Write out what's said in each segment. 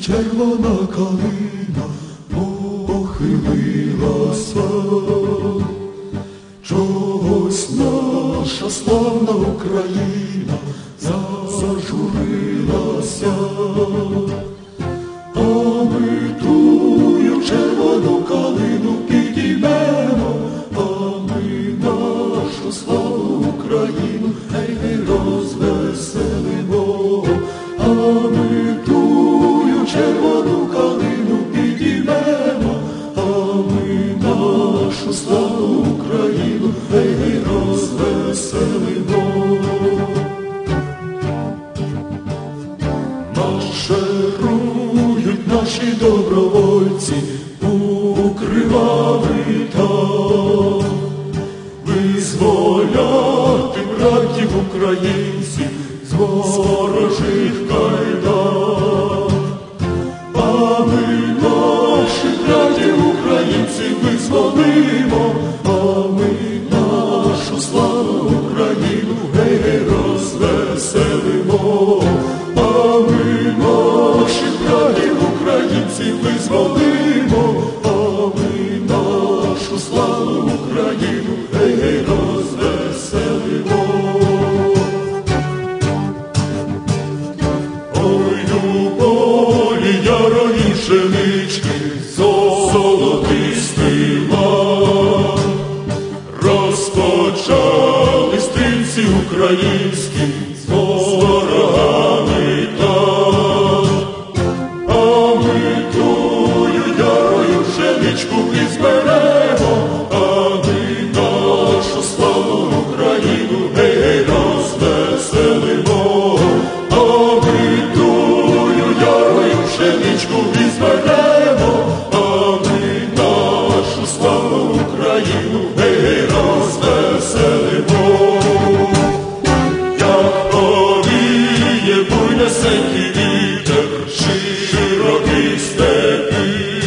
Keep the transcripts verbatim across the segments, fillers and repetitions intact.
червона калина похилилася, чогось наша славна Україна зажурилася, а ми тую червону калину підіймемо, а ми нашу славну Україну гей, гей, розвеселимо, а ми тую червону калину підіймемо, а ми нашу славну Україну гей, гей, розвеселимо. Марширують наші добровольці у кривавий табір, визволяти братів українців з ворожих кайдан. А ми наших братів українців визволимо, а ми нашу славну Україну гей, гей, розвеселимо. А ми наших братів українців визволимо, а ми нашу славну Україну гей, гей, розвеселимо. Ой, у полі ярої пшенички золотистий лан, розпочали стрільці українські з ворогами там. А ми тую ярою пшеничку візьмемо, а ми нашу славну Україну гей, гей, розвеселимо. А ми тую ярою пшеничку візьмемо, а ми нашу славну Україну гей, гей, розвеселимо. Як повіє буйнесенький вітер широкий степи,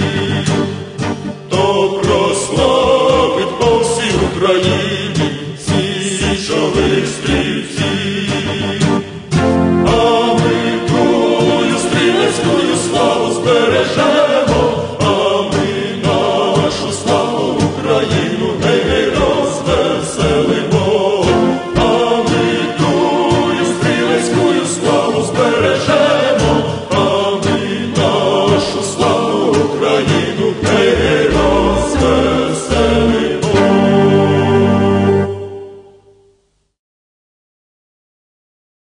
то прославить по всій Україні січових стрільців. А ми тую стрілецькую славу збережемо, а ми нашу славну Україну гей, гей, розвеселимо. А ми тую стрілецькую славу збережемо, а ми нашу славну Україну гей, гей, розвеселимо.